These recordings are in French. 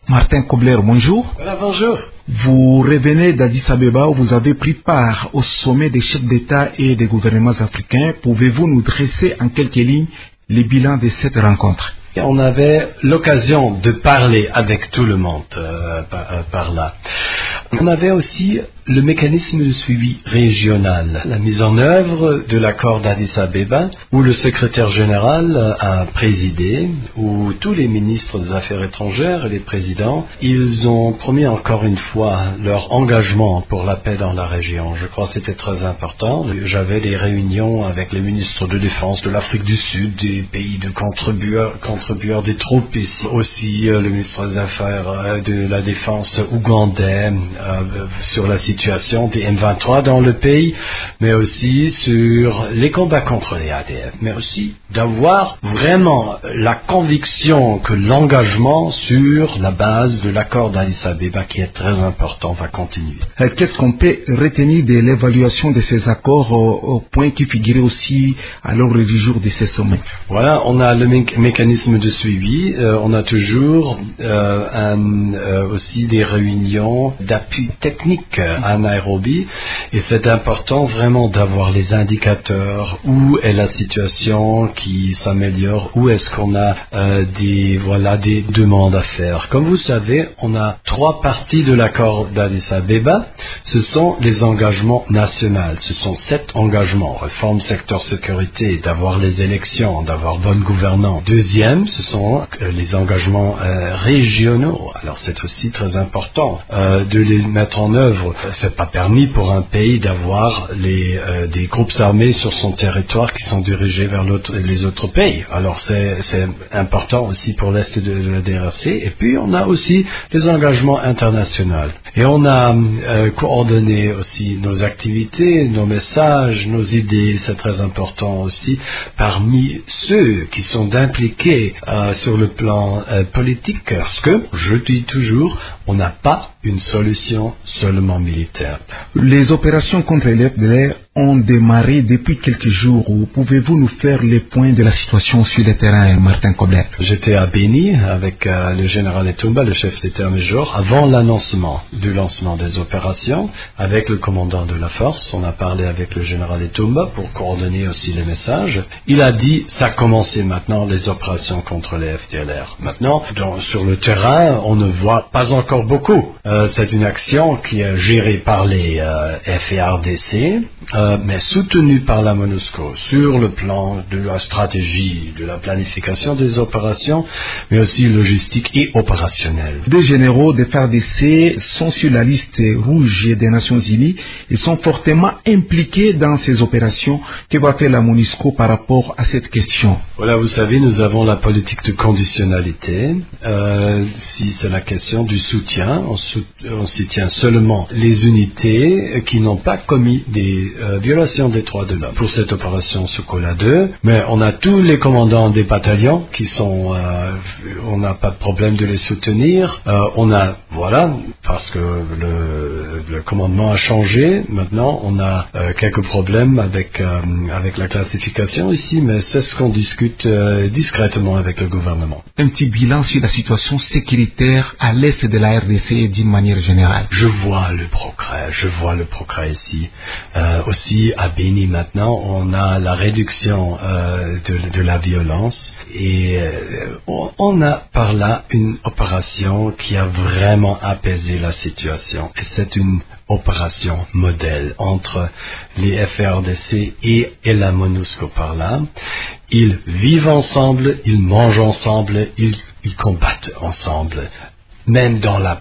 Martin Kobler, bonjour. Voilà, bonjour. Vous revenez d'Addis Abeba où vous avez pris part au sommet des chefs d'État et des gouvernements africains. Pouvez-vous nous dresser en quelques lignes les bilans de cette rencontre? On avait l'occasion de parler avec tout le monde par là. On avait aussi le mécanisme de suivi régional, la mise en œuvre de l'accord d'Addis Abeba, où le secrétaire général a présidé, où tous les ministres des Affaires étrangères et les présidents, ils ont promis encore une fois leur engagement pour la paix dans la région. Je crois que c'était très important. J'avais des réunions avec les ministres de défense de l'Afrique du Sud, des pays de contribueurs des troupes ici, aussi le ministre des Affaires de la Défense ougandais sur la situation des M23 dans le pays, mais aussi sur les combats contre les ADF, mais aussi d'avoir vraiment la conviction que l'engagement sur la base de l'accord d'Addis Abeba, qui est très important, va continuer. Qu'est-ce qu'on peut retenir de l'évaluation de ces accords au point qui figurait aussi à l'ordre du jour de ces sommets? Voilà, on a le mécanisme de suivi, on a toujours aussi des réunions d'appui technique à Nairobi, et c'est important vraiment d'avoir les indicateurs, où est la situation qui s'améliore, où est-ce qu'on a des demandes à faire. Comme vous savez, on a 3 parties de l'accord d'Addis Abeba. Ce sont les engagements nationaux, ce sont 7 engagements: réforme secteur sécurité, d'avoir les élections, d'avoir bonne gouvernance. Deuxième, ce sont les engagements régionaux. Alors c'est aussi très important de les mettre en œuvre. C'est pas permis pour un pays d'avoir des groupes armés sur son territoire qui sont dirigés vers les autres pays. Alors c'est important aussi pour l'Est de la DRC. Et puis on a aussi les engagements internationaux. Et on a coordonné aussi nos activités, nos messages, nos idées. C'est très important aussi parmi ceux qui sont impliqués sur le plan politique, parce que, je dis toujours, on n'a pas une solution seulement militaire. Les opérations contre les FDLR ont démarré depuis quelques jours. Pouvez-vous nous faire les points de la situation sur le terrain, Martin Kobler? J'étais à Béni avec le général Etumba, le chef d'état-major, avant du lancement des opérations, avec le commandant de la force. On a parlé avec le général Etumba pour coordonner aussi les messages. Il a dit, ça a commencé maintenant les opérations contre les FDLR. Maintenant, sur le terrain, on ne voit pas encore beaucoup. C'est une action qui est gérée par les FARDC, mais soutenue par la MONUSCO sur le plan de la stratégie, de la planification des opérations, mais aussi logistique et opérationnelle. 2 généraux de FARDC sont sur la liste rouge des Nations Unies. Ils sont fortement impliqués dans ces opérations. Que va faire la MONUSCO par rapport à cette question? Voilà, vous savez, nous avons la politique de conditionnalité. Si c'est la question du soutien, on soutient seulement les unités qui n'ont pas commis des violations des droits de l'homme. Pour cette opération Sokola 2, mais on a tous les commandants des bataillons qui sont, on n'a pas de problème de les soutenir. Parce que le commandement a changé. Maintenant, on a quelques problèmes avec la classification ici, mais c'est ce qu'on discute discrètement avec le gouvernement. Un petit bilan sur la situation sécuritaire à l'est de la RDC d'une manière générale. Je vois le progrès ici. Aussi à Béni maintenant, on a la réduction de la violence, et on a par là une opération qui a vraiment apaisé la situation. Et c'est une opération modèle entre les FARDC et la MONUSCO par là. Ils vivent ensemble, ils mangent ensemble, ils combattent ensemble, même dans la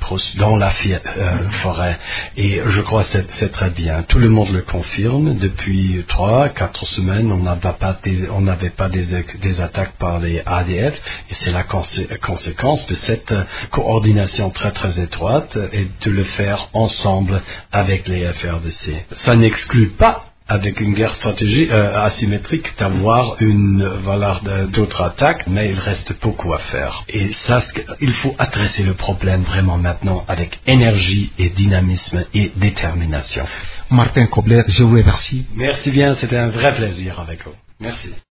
forêt. Et je crois que c'est très bien. Tout le monde le confirme. Depuis 3-4 semaines, on n'avait pas des attaques par les ADF, et c'est la conséquence de cette coordination très très étroite, et de le faire ensemble avec les FARDC. Ça n'exclut pas, avec une guerre stratégique asymétrique, d'avoir d'autres attaques, mais il reste beaucoup à faire. Et ça, il faut adresser le problème vraiment maintenant avec énergie et dynamisme et détermination. Martin Kobler, je vous remercie. Merci bien, c'était un vrai plaisir avec vous. Merci.